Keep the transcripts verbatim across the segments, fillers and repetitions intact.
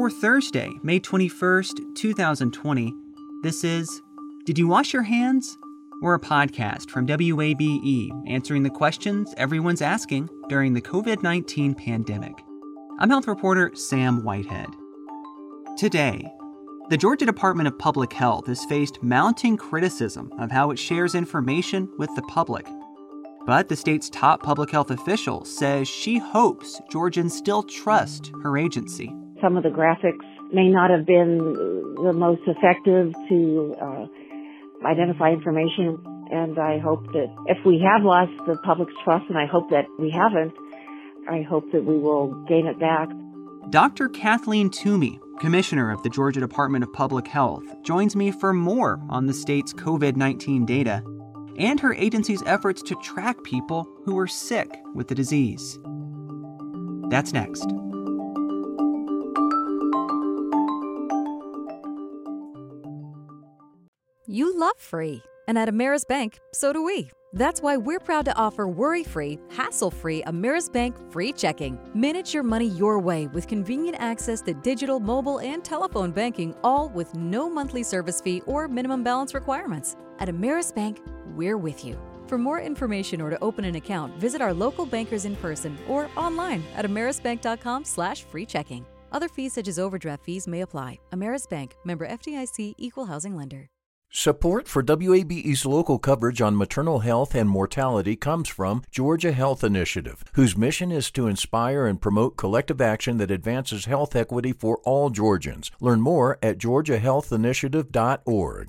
for Thursday, May twenty-first, twenty twenty. This is Did You Wash Your Hands? We're a podcast from W A B E answering the questions everyone's asking during the covid nineteen pandemic. I'm health reporter Sam Whitehead. Today, the Georgia Department of Public Health has faced mounting criticism of how it shares information with the public. But the state's top public health official says she hopes Georgians still trust her agency. Some of the graphics may not have been the most effective to uh, identify information, and I hope that if we have lost the public's trust, and I hope that we haven't, I hope that we will gain it back. Doctor Kathleen Toomey, Commissioner of the Georgia Department of Public Health, joins me for more on the state's covid nineteen data and her agency's efforts to track people who are sick with the disease. That's next. You love free, and at Ameris Bank, so do we. That's why we're proud to offer worry-free, hassle-free Ameris Bank free checking. Manage your money your way with convenient access to digital, mobile, and telephone banking, all with no monthly service fee or minimum balance requirements. At Ameris Bank, we're with you. For more information or to open an account, visit our local bankers in person or online at amerisbank.com slash free checking. Other fees such as overdraft fees may apply. Ameris Bank, member F D I C, equal housing lender. Support for W A B E's local coverage on maternal health and mortality comes from Georgia Health Initiative, whose mission is to inspire and promote collective action that advances health equity for all Georgians. Learn more at georgia health initiative dot org.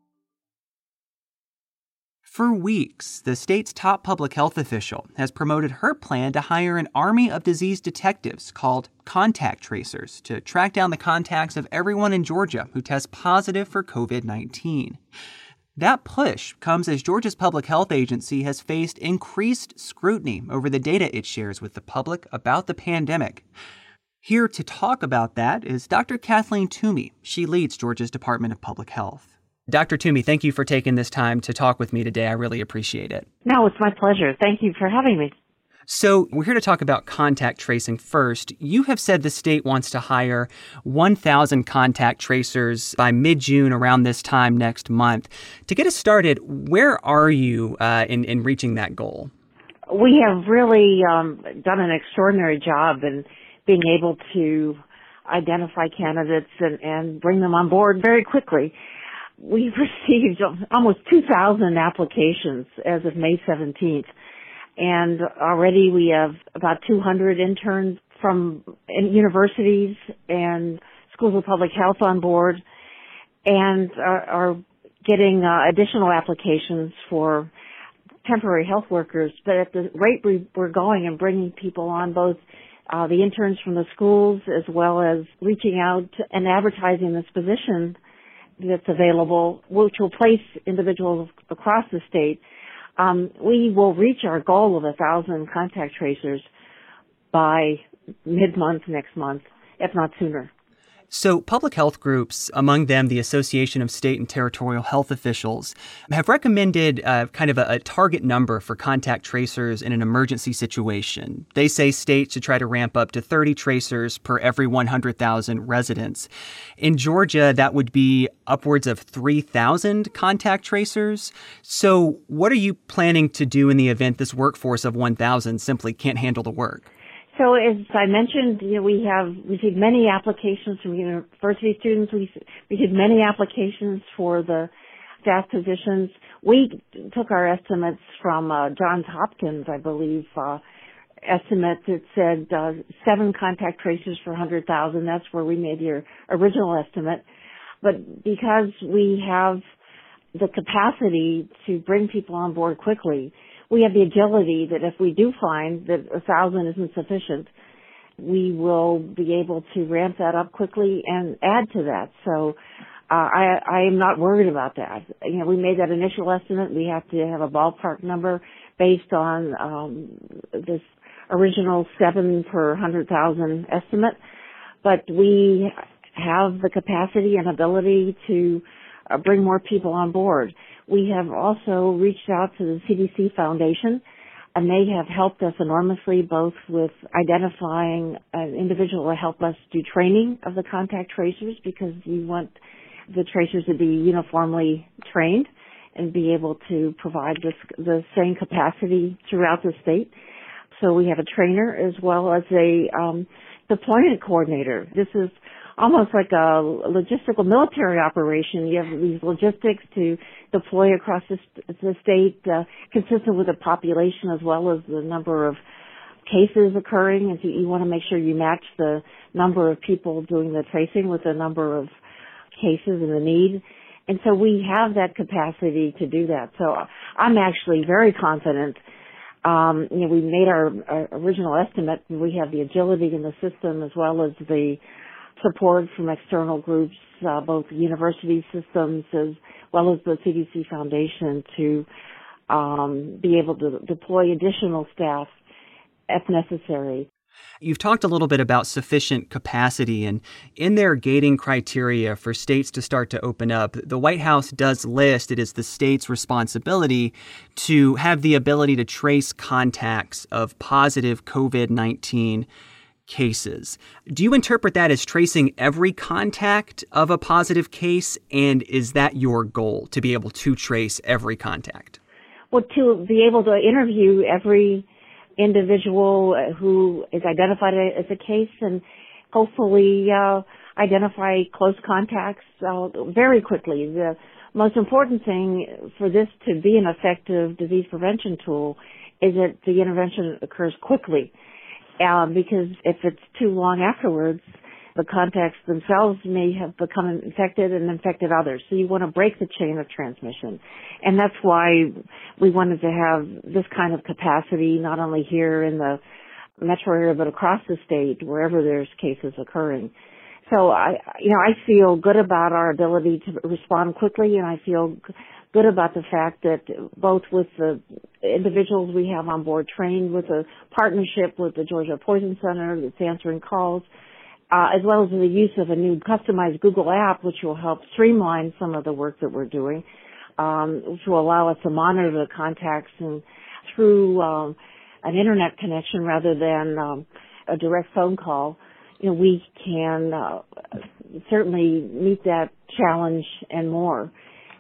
For weeks, the state's top public health official has promoted her plan to hire an army of disease detectives called contact tracers to track down the contacts of everyone in Georgia who tests positive for covid nineteen. That push comes as Georgia's public health agency has faced increased scrutiny over the data it shares with the public about the pandemic. Here to talk about that is Doctor Kathleen Toomey. She leads Georgia's Department of Public Health. Doctor Toomey, thank you for taking this time to talk with me today. I really appreciate it. No, it's my pleasure. Thank you for having me. So we're here to talk about contact tracing first. You have said the state wants to hire one thousand contact tracers by mid-June, around this time next month. To get us started, where are you uh, in, in reaching that goal? We have really um, done an extraordinary job in being able to identify candidates and, and bring them on board very quickly. We've received almost two thousand applications as of May seventeenth, and already we have about two hundred interns from universities and schools of public health on board, and are, are getting uh, additional applications for temporary health workers. But at the rate we, we're going and bringing people on, both uh, the interns from the schools as well as reaching out and advertising this position that's available, which will place individuals across the state, um, we will reach our goal of a thousand contact tracers by mid-month next month, if not sooner. So public health groups, among them the Association of State and Territorial Health Officials, have recommended uh, kind of a, a target number for contact tracers in an emergency situation. They say states should try to ramp up to thirty tracers per every one hundred thousand residents. In Georgia, that would be upwards of three thousand contact tracers. So what are you planning to do in the event this workforce of one thousand simply can't handle the work? So as I mentioned, you know, we have received many applications from university students. We received many applications for the staff positions. We took our estimates from uh, Johns Hopkins, I believe, uh, estimate that said uh, seven contact tracers for one hundred thousand. That's where we made your original estimate. But because we have the capacity to bring people on board quickly, we have the agility that if we do find that a thousand isn't sufficient, we will be able to ramp that up quickly and add to that. So uh, I, I am not worried about that. You know, we made that initial estimate. We have to have a ballpark number based on um, this original seven per one hundred thousand estimate. But we have the capacity and ability to uh, bring more people on board. We have also reached out to the C D C Foundation and they have helped us enormously, both with identifying an individual to help us do training of the contact tracers, because you want the tracers to be uniformly trained and be able to provide this, the same capacity throughout the state. So we have a trainer as well as a um, deployment coordinator. This is almost like a logistical military operation. You have these logistics to deploy across the, the state, uh, consistent with the population as well as the number of cases occurring. And so you want to make sure you match the number of people doing the tracing with the number of cases and the need. And so we have that capacity to do that. So I'm actually very confident. Um, you know, we made our, our original estimate, and we have the agility in the system as well as the support from external groups, uh, both university systems as well as the C D C Foundation, to um, be able to deploy additional staff if necessary. You've talked a little bit about sufficient capacity, and in their gating criteria for states to start to open up, the White House does list it as the state's responsibility to have the ability to trace contacts of positive COVID nineteen cases. Do you interpret that as tracing every contact of a positive case, and is that your goal, to be able to trace every contact? Well, to be able to interview every individual who is identified as a case and hopefully uh, identify close contacts uh, very quickly. The most important thing for this to be an effective disease prevention tool is that the intervention occurs quickly, uh, because if it's too long afterwards, the contacts themselves may have become infected and infected others. So you want to break the chain of transmission. And that's why we wanted to have this kind of capacity, not only here in the metro area, but across the state, wherever there's cases occurring. So I, you know, I feel good about our ability to respond quickly, and I feel good about the fact that both with the individuals we have on board trained, with a partnership with the Georgia Poison Center that's answering calls, Uh, as well as the use of a new customized Google app, which will help streamline some of the work that we're doing, um, which will allow us to monitor the contacts and through um, an internet connection rather than um, a direct phone call. You know, we can uh, certainly meet that challenge and more.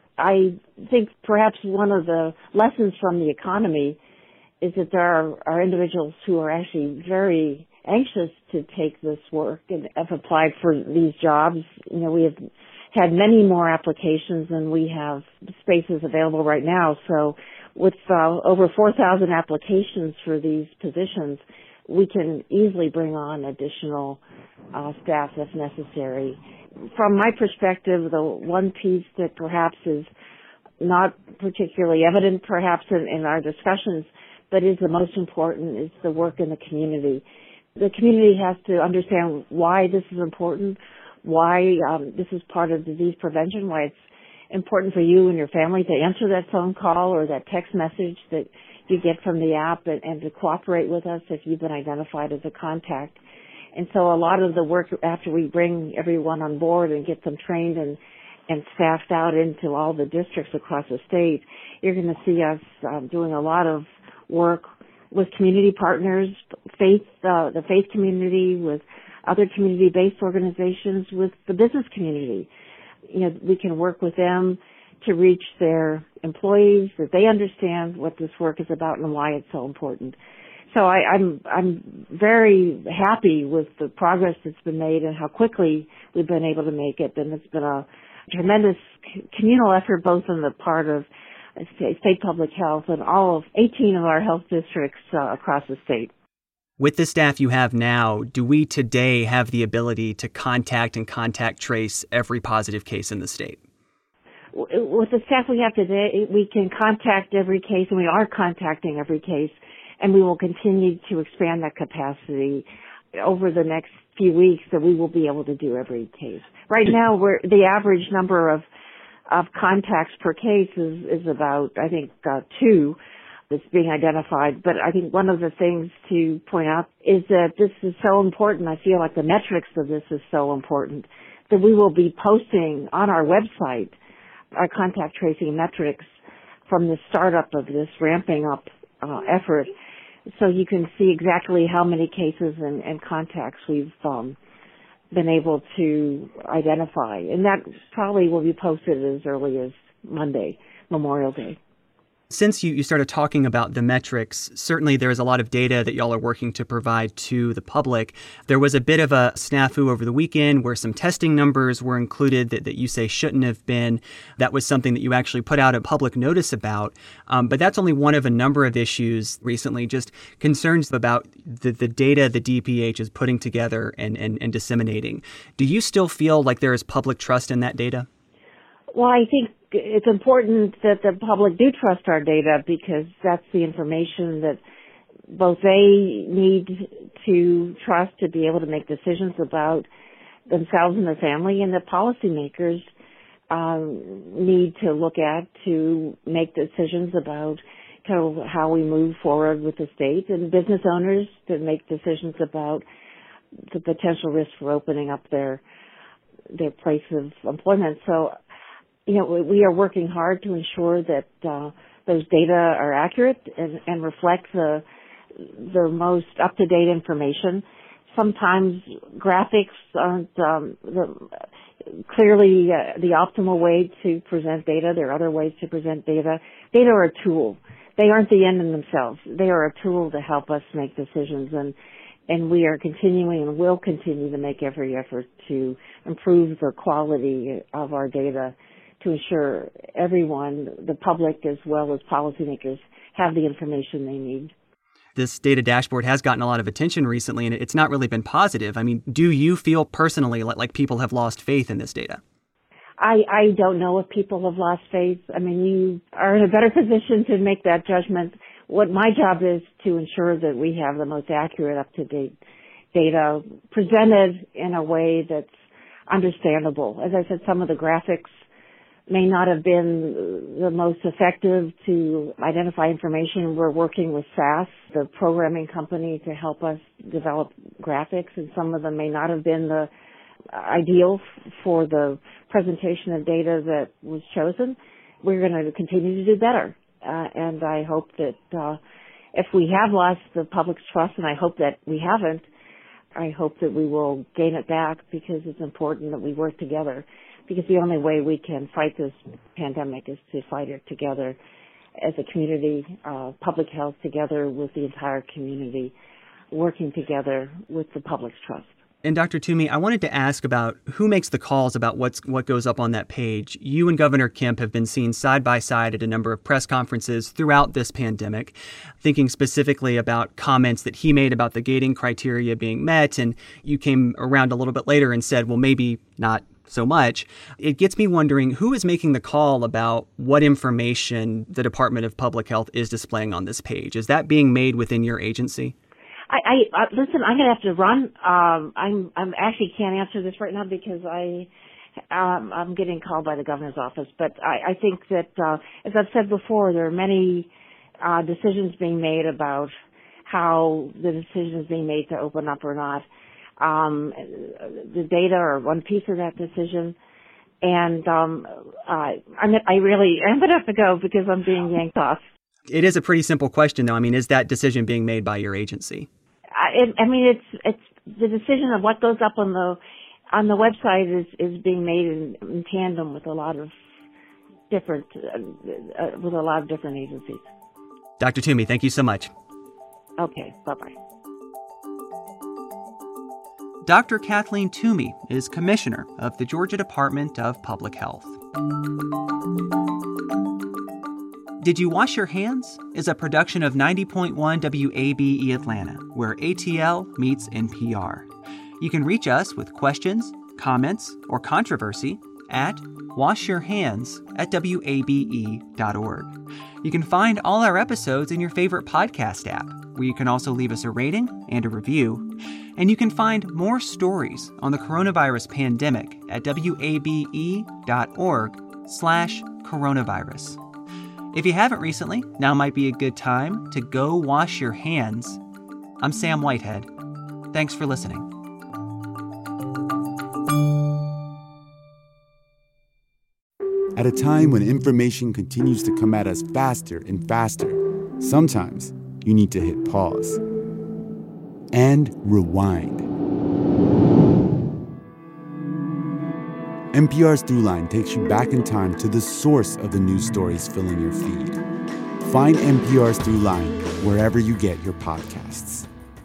I think perhaps one of the lessons from the economy is that there are, are individuals who are actually very anxious to take this work and have applied for these jobs. You know, we have had many more applications than we have spaces available right now. So with uh, over four thousand applications for these positions, we can easily bring on additional uh, staff if necessary. From my perspective, the one piece that perhaps is not particularly evident perhaps in, in our discussions, but is the most important, is the work in the community. The community has to understand why this is important, why um, this is part of disease prevention, why it's important for you and your family to answer that phone call or that text message that you get from the app, and, and to cooperate with us if you've been identified as a contact. And so a lot of the work after we bring everyone on board and get them trained and, and staffed out into all the districts across the state, you're going to see us um, doing a lot of work with community partners, faith, uh, the faith community, with other community-based organizations, with the business community. You know, we can work with them to reach their employees, that they understand what this work is about and why it's so important. So I, I'm I'm very happy with the progress that's been made and how quickly we've been able to make it. And it's been a tremendous communal effort, both on the part of state public health and all of eighteen of our health districts uh, across the state. With the staff you have now, do we today have the ability to contact and contact trace every positive case in the state? With the staff we have today, we can contact every case, and we are contacting every case, and we will continue to expand that capacity over the next few weeks, that we will be able to do every case. Right now, we're, the average number of of contacts per case is, is about, I think, uh, two that's being identified. But I think one of the things to point out is that this is so important. I feel like the metrics of this is so important that we will be posting on our website our contact tracing metrics from the startup of this ramping up uh, effort. so you can see exactly how many cases and, and contacts we've um, been able to identify. And that probably will be posted as early as Monday, Memorial Day. Since you, you started talking about the metrics, certainly there is a lot of data that y'all are working to provide to the public. There was a bit of a snafu over the weekend where some testing numbers were included that, that you say shouldn't have been. That was something that you actually put out a public notice about. Um, but that's only one of a number of issues recently, just concerns about the, the data the D P H is putting together and, and, and disseminating. Do you still feel like there is public trust in that data? Well, I think it's important that the public do trust our data because that's the information that both they need to trust to be able to make decisions about themselves and their family, and the policymakers um, need to look at to make decisions about kind of how we move forward with the state, and business owners to make decisions about the potential risk for opening up their their place of employment. So, you know, we are working hard to ensure that uh, those data are accurate and, and reflect the the most up-to-date information. Sometimes graphics aren't um, the, clearly uh, the optimal way to present data. There are other ways to present data. Data are a tool. They aren't the end in themselves. They are a tool to help us make decisions, and and we are continuing and will continue to make every effort to improve the quality of our data to ensure everyone, the public as well as policymakers, have the information they need. This data dashboard has gotten a lot of attention recently, and it's not really been positive. I mean, do you feel personally like, like people have lost faith in this data? I, I don't know if people have lost faith. I mean, you are in a better position to make that judgment. What my job is to ensure that we have the most accurate, up-to-date data presented in a way that's understandable. As I said, some of the graphics may not have been the most effective to identify information. We're working with S A S, the programming company, to help us develop graphics, and some of them may not have been the ideal for the presentation of data that was chosen. We're going to continue to do better, uh, and I hope that uh, if we have lost the public's trust, and I hope that we haven't, I hope that we will gain it back, because it's important that we work together. Because the only way we can fight this pandemic is to fight it together as a community, uh, public health together with the entire community, working together with the public's trust. And Doctor Toomey, I wanted to ask about who makes the calls about what's what goes up on that page. You and Governor Kemp have been seen side by side at a number of press conferences throughout this pandemic, thinking specifically about comments that he made about the gating criteria being met, and you came around a little bit later and said, well, maybe not so much. It gets me wondering, who is making the call about what information the Department of Public Health is displaying on this page? Is that being made within your agency? I, I uh, listen. I'm going to have to run. Um, I'm I'm actually can't answer this right now because I um, I'm getting called by the governor's office. But I, I think that uh, as I've said before, there are many uh, decisions being made about how the decision is being made to open up or not. Um, the data are one piece of that decision, and um, uh, I'm, I really I'm going to have to go because I'm being yanked off. It is a pretty simple question, though. I mean, is that decision being made by your agency? I, it, I mean, it's it's the decision of what goes up on the on the website is, is being made in, in tandem with a lot of different uh, uh, with a lot of different agencies. Doctor Toomey, thank you so much. Okay, bye bye. Doctor Kathleen Toomey is Commissioner of the Georgia Department of Public Health. Did You Wash Your Hands is a production of ninety point one W A B E Atlanta, where A T L meets N P R. You can reach us with questions, comments, or controversy at washyourhands at W A B E dot org. You can find all our episodes in your favorite podcast app, where you can also leave us a rating and a review. And you can find more stories on the coronavirus pandemic at W A B E dot org slash coronavirus. If you haven't recently, now might be a good time to go wash your hands. I'm Sam Whitehead. Thanks for listening. At a time when information continues to come at us faster and faster, sometimes you need to hit pause and rewind. N P R's Throughline takes you back in time to the source of the news stories filling your feed. Find N P R's Throughline wherever you get your podcasts.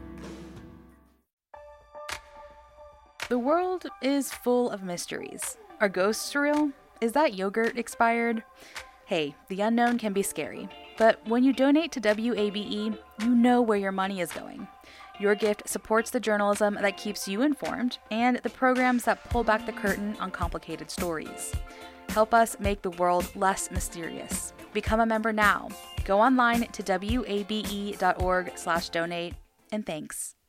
The world is full of mysteries. Are ghosts real? Is that yogurt expired? Hey, the unknown can be scary. But when you donate to W A B E, you know where your money is going. Your gift supports the journalism that keeps you informed and the programs that pull back the curtain on complicated stories. Help us make the world less mysterious. Become a member now. Go online to wabe.org slash donate, and thanks.